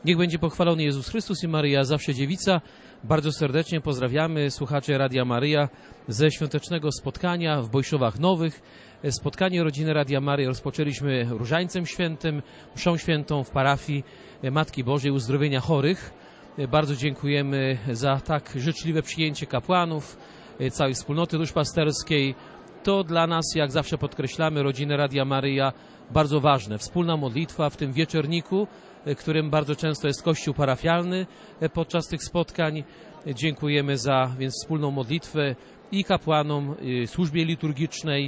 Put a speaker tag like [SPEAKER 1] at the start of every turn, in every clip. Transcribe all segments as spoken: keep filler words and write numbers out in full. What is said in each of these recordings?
[SPEAKER 1] Niech będzie pochwalony Jezus Chrystus i Maryja zawsze dziewica. Bardzo serdecznie pozdrawiamy słuchacze Radia Maryja ze świątecznego spotkania w Bojszowach Nowych. Spotkanie rodziny Radia Maryja rozpoczęliśmy Różańcem Świętym, mszą świętą w parafii Matki Bożej Uzdrowienia Chorych. Bardzo dziękujemy za tak życzliwe przyjęcie kapłanów, całej wspólnoty duszpasterskiej. To dla nas, jak zawsze podkreślamy, rodziny Radia Maryja, bardzo ważne. Wspólna modlitwa w tym wieczorniku, którym bardzo często jest kościół parafialny podczas tych spotkań. Dziękujemy za więc wspólną modlitwę i kapłanom, i służbie liturgicznej.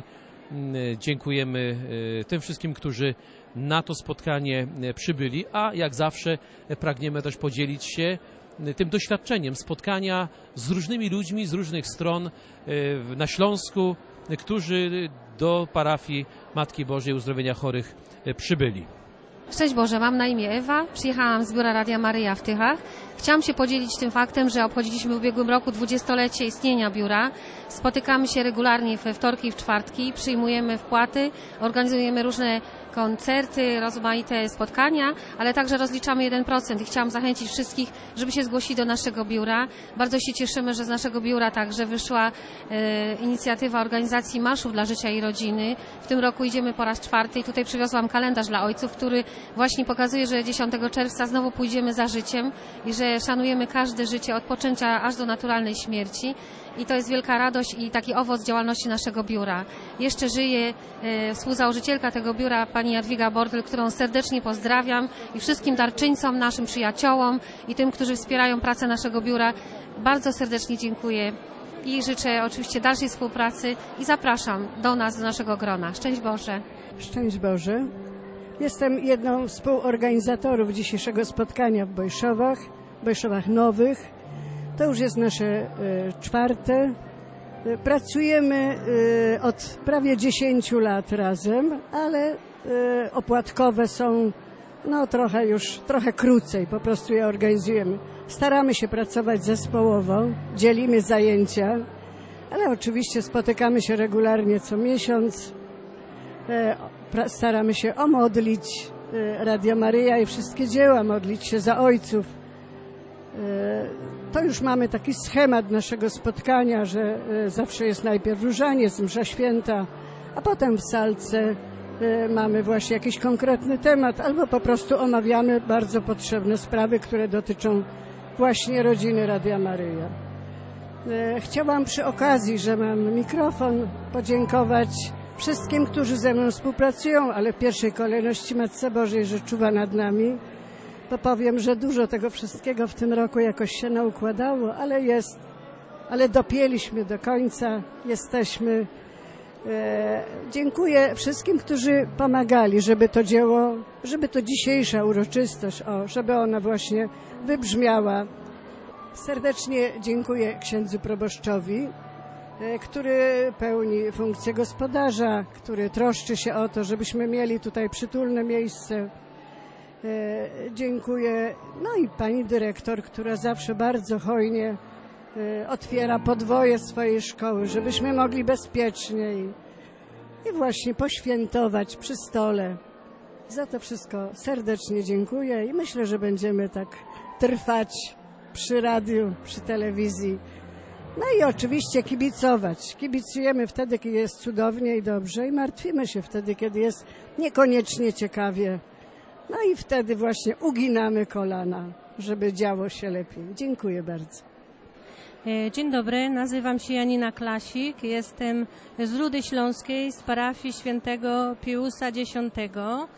[SPEAKER 1] Dziękujemy tym wszystkim, którzy na to spotkanie przybyli, a jak zawsze pragniemy też podzielić się tym doświadczeniem spotkania z różnymi ludźmi z różnych stron na Śląsku, którzy do parafii Matki Bożej Uzdrowienia Chorych przybyli.
[SPEAKER 2] Szczęść Boże, mam na imię Ewa, przyjechałam z biura Radia Maryja w Tychach. Chciałam się podzielić tym faktem, że obchodziliśmy w ubiegłym roku dwudziestolecie istnienia biura. Spotykamy się regularnie we wtorki i w czwartki, przyjmujemy wpłaty, organizujemy różne koncerty, rozmaite spotkania, ale także rozliczamy jeden procent i chciałam zachęcić wszystkich, żeby się zgłosili do naszego biura. Bardzo się cieszymy, że z naszego biura także wyszła e, inicjatywa organizacji Marszów dla Życia i Rodziny. W tym roku idziemy po raz czwarty i tutaj przywiozłam kalendarz dla ojców, który właśnie pokazuje, że dziesiątego czerwca znowu pójdziemy za życiem i że szanujemy każde życie od poczęcia aż do naturalnej śmierci. I to jest wielka radość i taki owoc działalności naszego biura. Jeszcze żyje e, współzałożycielka tego biura, pani Jadwiga Bordyl, którą serdecznie pozdrawiam i wszystkim darczyńcom, naszym przyjaciołom i tym, którzy wspierają pracę naszego biura. Bardzo serdecznie dziękuję i życzę oczywiście dalszej współpracy i zapraszam do nas, do naszego grona. Szczęść Boże.
[SPEAKER 3] Szczęść Boże. Jestem jedną z współorganizatorów dzisiejszego spotkania w Bojszowach, Bojszowach Nowych. To już jest nasze y, czwarte. Y, pracujemy y, od prawie dziesięciu lat razem, ale y, opłatkowe są no trochę już, trochę krócej, po prostu je organizujemy. Staramy się pracować zespołowo, dzielimy zajęcia, ale oczywiście spotykamy się regularnie co miesiąc. Y, staramy się omodlić y, Radia Maryja i wszystkie dzieła, modlić się za ojców. To już mamy taki schemat naszego spotkania, że zawsze jest najpierw różaniec, msza święta, a potem w salce mamy właśnie jakiś konkretny temat, albo po prostu omawiamy bardzo potrzebne sprawy, które dotyczą właśnie rodziny Radia Maryja. Chciałam przy okazji, że mam mikrofon, podziękować wszystkim, którzy ze mną współpracują, ale w pierwszej kolejności Matce Bożej, że czuwa nad nami. To powiem, że dużo tego wszystkiego w tym roku jakoś się naukładało, ale jest, ale dopięliśmy do końca, jesteśmy. E, dziękuję wszystkim, którzy pomagali, żeby to dzieło, żeby to dzisiejsza uroczystość, o, żeby ona właśnie wybrzmiała. Serdecznie dziękuję księdzu proboszczowi, e, który pełni funkcję gospodarza, który troszczy się o to, żebyśmy mieli tutaj przytulne miejsce. E, dziękuję. No i pani dyrektor, która zawsze bardzo hojnie e, otwiera podwoje swojej szkoły, żebyśmy mogli bezpiecznie i, i właśnie poświętować przy stole. Za to wszystko serdecznie dziękuję i myślę, że będziemy tak trwać przy radiu, przy telewizji. No i oczywiście kibicować. Kibicujemy wtedy, kiedy jest cudownie i dobrze i martwimy się wtedy, kiedy jest niekoniecznie ciekawie. No i wtedy właśnie uginamy kolana, żeby działo się lepiej. Dziękuję bardzo.
[SPEAKER 4] Dzień dobry, nazywam się Janina Klasik, jestem z Rudy Śląskiej, z parafii świętego Piusa Dziesiątego.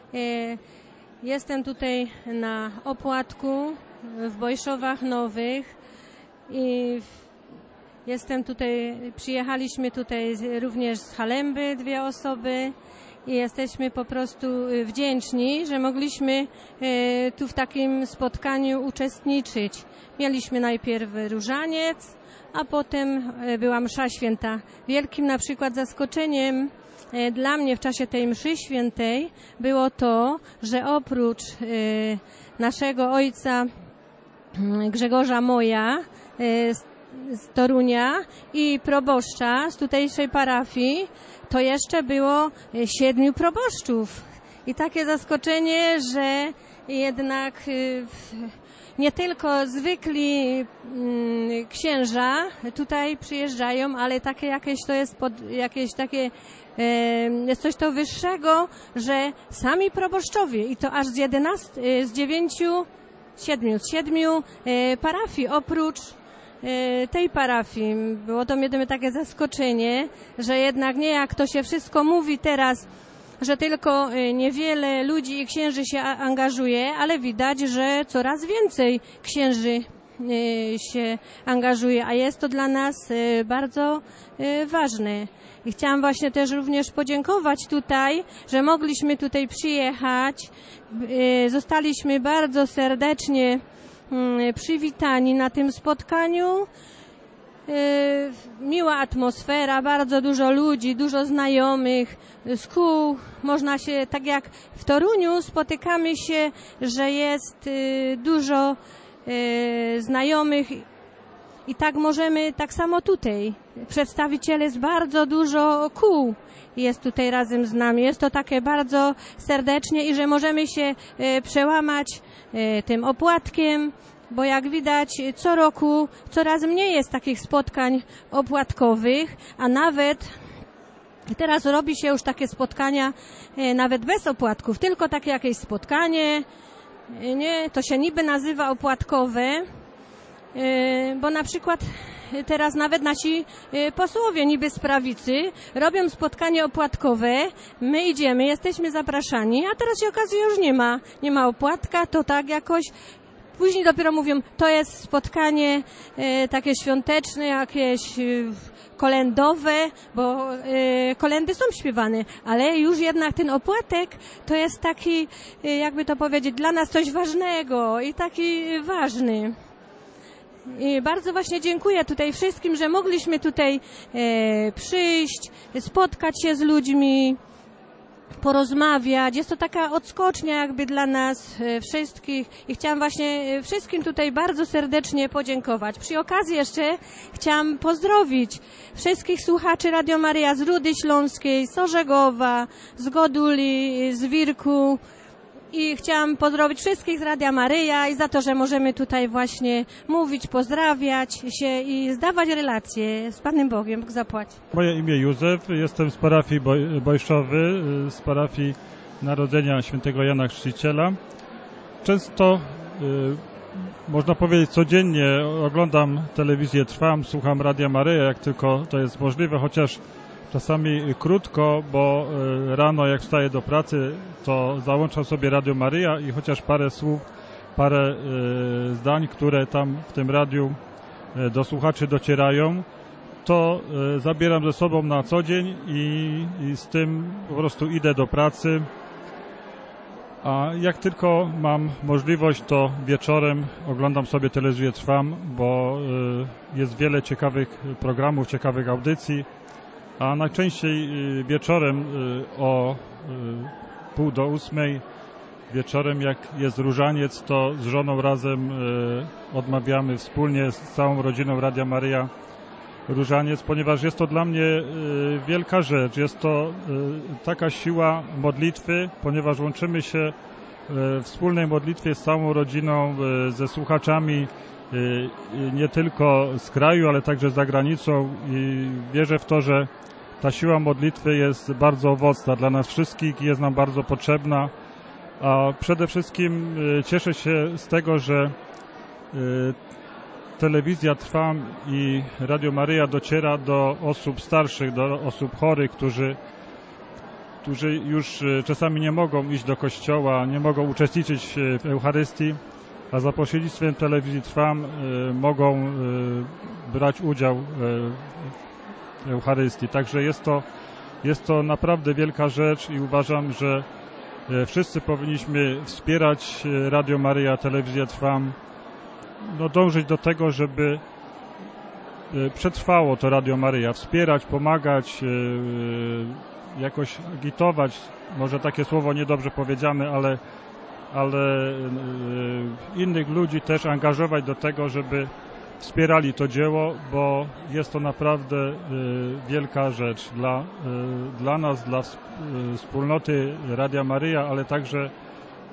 [SPEAKER 4] Jestem tutaj na opłatku w Bojszowach Nowych i jestem tutaj, przyjechaliśmy tutaj również z Halemby, dwie osoby. I jesteśmy po prostu wdzięczni, że mogliśmy tu w takim spotkaniu uczestniczyć. Mieliśmy najpierw różaniec, a potem była msza święta. Wielkim na przykład zaskoczeniem dla mnie w czasie tej mszy świętej było to, że oprócz naszego ojca Grzegorza Moja z Torunia i proboszcza z tutejszej parafii, to jeszcze było siedmiu proboszczów. I takie zaskoczenie, że jednak nie tylko zwykli księża tutaj przyjeżdżają, ale takie jakieś to jest pod, jakieś takie jest coś to wyższego, że sami proboszczowie i to aż z jedenastu, z dziewięciu, siedmiu, z siedmiu parafii oprócz tej parafii. Było to mnie takie zaskoczenie, że jednak nie jak to się wszystko mówi teraz, że tylko niewiele ludzi i księży się angażuje, ale widać, że coraz więcej księży się angażuje, a jest to dla nas bardzo ważne. I chciałam właśnie też również podziękować tutaj, że mogliśmy tutaj przyjechać. Zostaliśmy bardzo serdecznie przywitani na tym spotkaniu. Miła atmosfera, bardzo dużo ludzi, dużo znajomych z kół. Można się, tak jak w Toruniu, spotykamy się, że jest dużo znajomych i tak możemy, tak samo tutaj. Przedstawiciele z bardzo dużo kół jest tutaj razem z nami. Jest to takie bardzo serdecznie i że możemy się przełamać tym opłatkiem, bo jak widać co roku coraz mniej jest takich spotkań opłatkowych, a nawet teraz robi się już takie spotkania nawet bez opłatków, tylko takie jakieś spotkanie, nie, to się niby nazywa opłatkowe, bo na przykład teraz nawet nasi posłowie niby z prawicy robią spotkanie opłatkowe, my idziemy, jesteśmy zapraszani, a teraz się okazuje, już nie ma, nie ma opłatka, to tak jakoś. Później dopiero mówią, to jest spotkanie e, takie świąteczne, jakieś e, kolędowe, bo e, kolędy są śpiewane, ale już jednak ten opłatek to jest taki, e, jakby to powiedzieć, dla nas coś ważnego i taki ważny. I bardzo właśnie dziękuję tutaj wszystkim, że mogliśmy tutaj e, przyjść, spotkać się z ludźmi, porozmawiać. Jest to taka odskocznia jakby dla nas wszystkich i chciałam właśnie wszystkim tutaj bardzo serdecznie podziękować. Przy okazji jeszcze chciałam pozdrowić wszystkich słuchaczy Radio Maryja z Rudy Śląskiej, z Orzegowa, z Goduli, z Wirku i chciałam pozdrowić wszystkich z Radia Maryja i za to, że możemy tutaj właśnie mówić, pozdrawiać się i zdawać relacje z Panem Bogiem. Bóg zapłać.
[SPEAKER 5] Moje imię Józef, jestem z parafii Boj- Bojszowy, z parafii Narodzenia Świętego Jana Chrzciciela. Często, y, można powiedzieć codziennie oglądam telewizję Trwam, słucham Radia Maryja, jak tylko to jest możliwe, chociaż czasami krótko, bo rano jak wstaję do pracy, to załączam sobie Radio Maryja i chociaż parę słów, parę y, zdań, które tam w tym radiu y, do słuchaczy docierają, to y, zabieram ze sobą na co dzień i, i z tym po prostu idę do pracy. A jak tylko mam możliwość, to wieczorem oglądam sobie telewizję Trwam, bo y, jest wiele ciekawych programów, ciekawych audycji. A najczęściej wieczorem o pół do ósmej, wieczorem jak jest różaniec, to z żoną razem odmawiamy wspólnie z całą rodziną Radia Maryja różaniec, ponieważ jest to dla mnie wielka rzecz. Jest to taka siła modlitwy, ponieważ łączymy się w wspólnej modlitwie z całą rodziną, ze słuchaczami nie tylko z kraju, ale także za granicą i wierzę w to, że ta siła modlitwy jest bardzo owocna dla nas wszystkich i jest nam bardzo potrzebna, a przede wszystkim cieszę się z tego, że telewizja Trwam i Radio Maryja dociera do osób starszych, do osób chorych, którzy, którzy już czasami nie mogą iść do kościoła, nie mogą uczestniczyć w Eucharystii, a za pośrednictwem telewizji Trwam y, mogą y, brać udział y, w Eucharystii. Także jest to, jest to naprawdę wielka rzecz i uważam, że y, wszyscy powinniśmy wspierać y, Radio Maryja, telewizję Trwam, no, dążyć do tego, żeby y, przetrwało to Radio Maryja, wspierać, pomagać, y, y, jakoś agitować, może takie słowo niedobrze powiedziane, ale ale innych ludzi też angażować do tego, żeby wspierali to dzieło, bo jest to naprawdę wielka rzecz dla, dla nas, dla wspólnoty Radia Maryja, ale także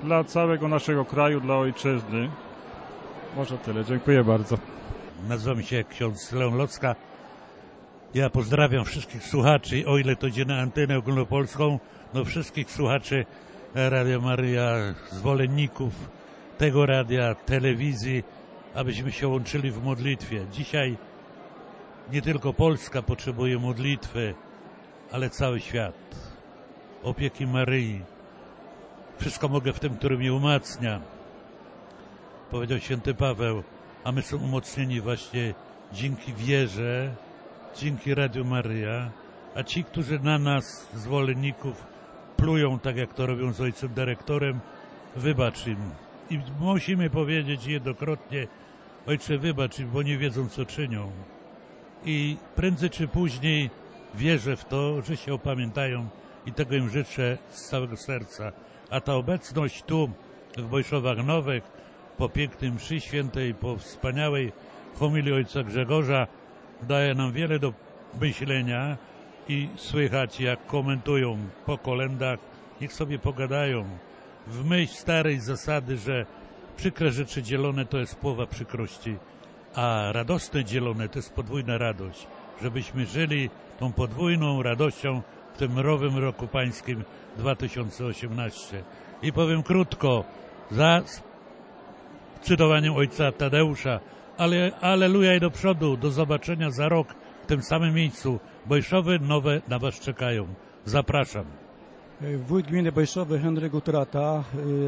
[SPEAKER 5] dla całego naszego kraju, dla ojczyzny. Może tyle. Dziękuję bardzo.
[SPEAKER 6] Nazywam się ksiądz Leon Locka. Ja pozdrawiam wszystkich słuchaczy, o ile to idzie na antenę ogólnopolską, no wszystkich słuchaczy Radia Maryja, zwolenników tego radia, telewizji, abyśmy się łączyli w modlitwie. Dzisiaj nie tylko Polska potrzebuje modlitwy, ale cały świat. Opieki Maryi. Wszystko mogę w tym, który mnie umacnia. Powiedział święty Paweł, a my są umocnieni właśnie dzięki wierze, dzięki Radiu Maryja, a ci, którzy na nas, zwolenników, plują, tak jak to robią z ojcem dyrektorem, wybacz im. I musimy powiedzieć jednokrotnie, ojcze, wybacz im, bo nie wiedzą, co czynią. I prędzej czy później wierzę w to, że się opamiętają i tego im życzę z całego serca. A ta obecność tu, w Bojszowach Nowych, po pięknej mszy świętej, po wspaniałej homilii ojca Grzegorza, daje nam wiele do myślenia i słychać, jak komentują po kolędach, niech sobie pogadają. W myśl starej zasady, że przykre rzeczy dzielone to jest połowa przykrości, a radosne dzielone to jest podwójna radość. Żebyśmy żyli tą podwójną radością w tym nowym roku pańskim dwa tysiące osiemnastym. I powiem krótko, za cytowaniem ojca Tadeusza, ale aleluja i do przodu, do zobaczenia za rok w tym samym miejscu. Bojszowy nowe na was czekają. Zapraszam.
[SPEAKER 7] Wójt gminy Bojszowy Henryk Utrata.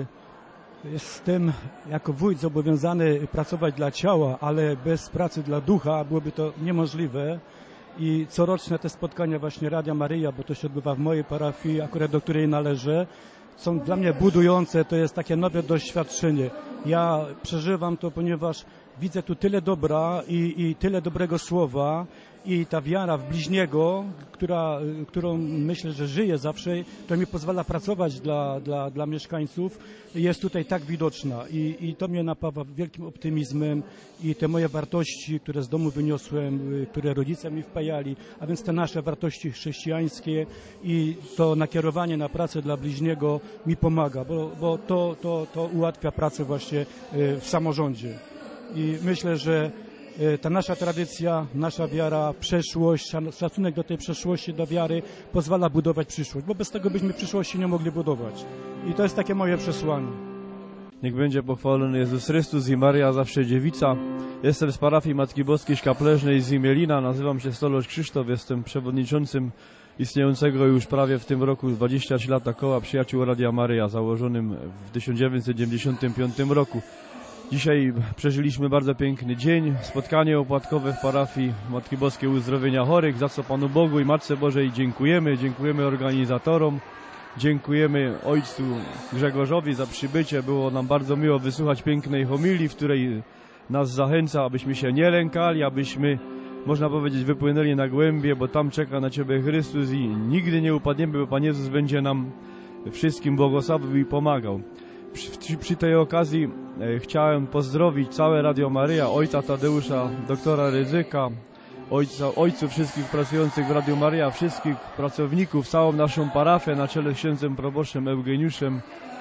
[SPEAKER 7] Jestem jako wójt zobowiązany pracować dla ciała, ale bez pracy dla ducha byłoby to niemożliwe. I coroczne te spotkania właśnie Radia Maryja, bo to się odbywa w mojej parafii, akurat do której należę, są dla mnie budujące, to jest takie nowe doświadczenie. Ja przeżywam to, ponieważ widzę tu tyle dobra i, i tyle dobrego słowa i ta wiara w bliźniego, która, którą myślę, że żyje zawsze, to mi pozwala pracować dla, dla, dla mieszkańców, jest tutaj tak widoczna i, i to mnie napawa wielkim optymizmem i te moje wartości, które z domu wyniosłem, które rodzice mi wpajali, a więc te nasze wartości chrześcijańskie i to nakierowanie na pracę dla bliźniego mi pomaga, bo, bo to, to, to ułatwia pracę właśnie w samorządzie. I myślę, że ta nasza tradycja, nasza wiara, przeszłość, szacunek do tej przeszłości, do wiary pozwala budować przyszłość, bo bez tego byśmy przyszłości nie mogli budować. I to jest takie moje przesłanie.
[SPEAKER 8] Niech będzie pochwalony Jezus Chrystus i Maria zawsze dziewica. Jestem z parafii Matki Boskiej Szkapleżnej z Imielina, nazywam się Stolosz Krzysztof, jestem przewodniczącym istniejącego już prawie w tym roku dwadzieścia trzy lata koła Przyjaciół Radia Maryja, założonym w tysiąc dziewięćset dziewięćdziesiątym piątym roku. Dzisiaj przeżyliśmy bardzo piękny dzień, spotkanie opłatkowe w parafii Matki Boskiej Uzdrowienia Chorych, za co Panu Bogu i Matce Bożej dziękujemy, dziękujemy organizatorom, dziękujemy Ojcu Grzegorzowi za przybycie, było nam bardzo miło wysłuchać pięknej homilii, w której nas zachęca, abyśmy się nie lękali, abyśmy, można powiedzieć, wypłynęli na głębie, bo tam czeka na Ciebie Chrystus i nigdy nie upadniemy, bo Pan Jezus będzie nam wszystkim błogosławił i pomagał. Przy, przy tej okazji e, chciałem pozdrowić całe Radio Maryja, ojca Tadeusza, doktora Rydzyka, ojca, ojców wszystkich pracujących w Radio Maryja, wszystkich pracowników, całą naszą parafię na czele z księdzem proboszczem Eugeniuszem.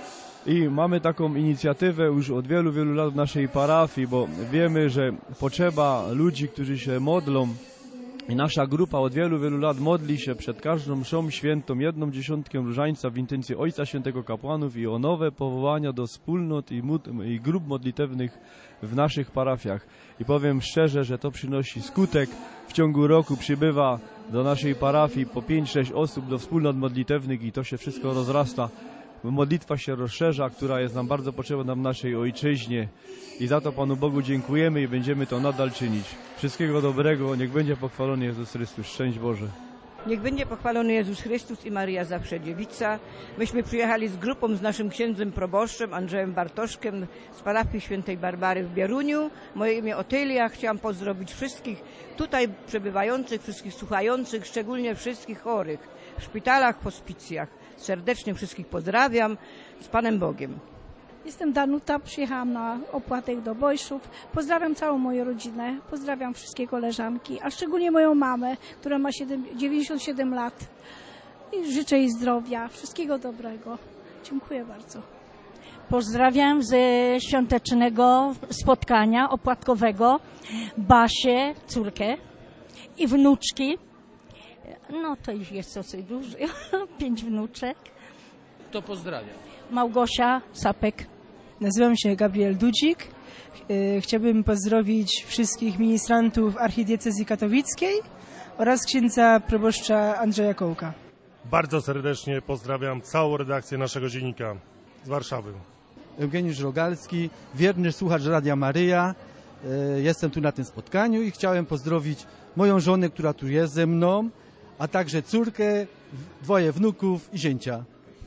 [SPEAKER 8] I mamy taką inicjatywę już od wielu, wielu lat w naszej parafii, bo wiemy, że potrzeba ludzi, którzy się modlą. I nasza grupa od wielu, wielu lat modli się przed każdą mszą świętą jedną dziesiątkę różańca w intencji Ojca Świętego Kapłanów i o nowe powołania do wspólnot i, i grup modlitewnych w naszych parafiach. I powiem szczerze, że to przynosi skutek. W ciągu roku przybywa do naszej parafii po pięć sześć osób do wspólnot modlitewnych i to się wszystko rozrasta. Modlitwa się rozszerza, która jest nam bardzo potrzebna w naszej ojczyźnie i za to Panu Bogu dziękujemy i będziemy to nadal czynić. Wszystkiego dobrego, niech będzie pochwalony Jezus Chrystus. Szczęść Boże.
[SPEAKER 9] Niech będzie pochwalony Jezus Chrystus i Maria zawsze dziewica. Myśmy przyjechali z grupą, z naszym księdzem proboszczem Andrzejem Bartoszkiem z parafii świętej Barbary w Bieruniu. Moje imię Otylia. Chciałam pozdrowić wszystkich tutaj przebywających, wszystkich słuchających, szczególnie wszystkich chorych w szpitalach, hospicjach. Serdecznie wszystkich pozdrawiam. Z Panem Bogiem.
[SPEAKER 10] Jestem Danuta, przyjechałam na opłatek do Bojszów. Pozdrawiam całą moją rodzinę, pozdrawiam wszystkie koleżanki, a szczególnie moją mamę, która ma dziewięćdziesiąt siedem lat. I życzę jej zdrowia, wszystkiego dobrego. Dziękuję bardzo. Pozdrawiam ze świątecznego spotkania opłatkowego Basię, córkę i wnuczki. No to już jest dosyć dużo, pięć wnuczek.
[SPEAKER 1] To pozdrawiam.
[SPEAKER 10] Małgosia Sapek.
[SPEAKER 11] Nazywam się Gabriel Dudzik. Chciałbym pozdrowić wszystkich ministrantów archidiecezji katowickiej oraz księdza proboszcza Andrzeja Kołka.
[SPEAKER 12] Bardzo serdecznie pozdrawiam całą redakcję naszego dziennika z Warszawy.
[SPEAKER 13] Eugeniusz Rogalski, wierny słuchacz Radia Maryja. Jestem tu na tym spotkaniu i chciałem pozdrowić moją żonę, która tu jest ze mną, a także córkę, dwoje wnuków i zięcia.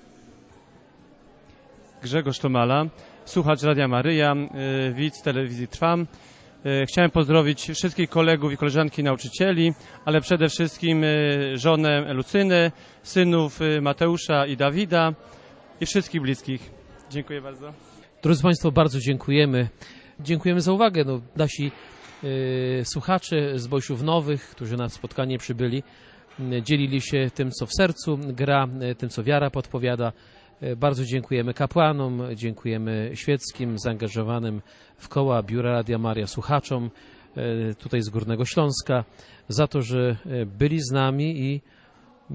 [SPEAKER 14] Grzegorz Tomala, słuchacz Radia Maryja, widz telewizji Trwam. Chciałem pozdrowić wszystkich kolegów i koleżanki nauczycieli, ale przede wszystkim żonę Lucynę, synów Mateusza i Dawida i wszystkich bliskich. Dziękuję bardzo.
[SPEAKER 1] Drodzy Państwo, bardzo dziękujemy. Dziękujemy za uwagę. No, nasi y, słuchacze z Bojszów Nowych, którzy na spotkanie przybyli, y, dzielili się tym, co w sercu gra, y, tym, co wiara podpowiada. Y, bardzo dziękujemy kapłanom, dziękujemy świeckim, zaangażowanym w koła Biura Radia Maria słuchaczom y, tutaj z Górnego Śląska za to, że y, byli z nami i y,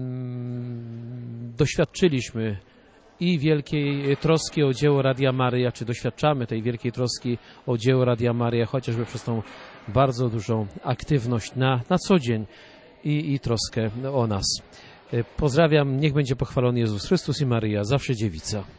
[SPEAKER 1] doświadczyliśmy i wielkiej troski o dzieło Radia Maryja, czy doświadczamy tej wielkiej troski o dzieło Radia Maryja, chociażby przez tą bardzo dużą aktywność na, na co dzień i, i troskę o nas. Pozdrawiam, niech będzie pochwalony Jezus Chrystus i Maryja, zawsze dziewica.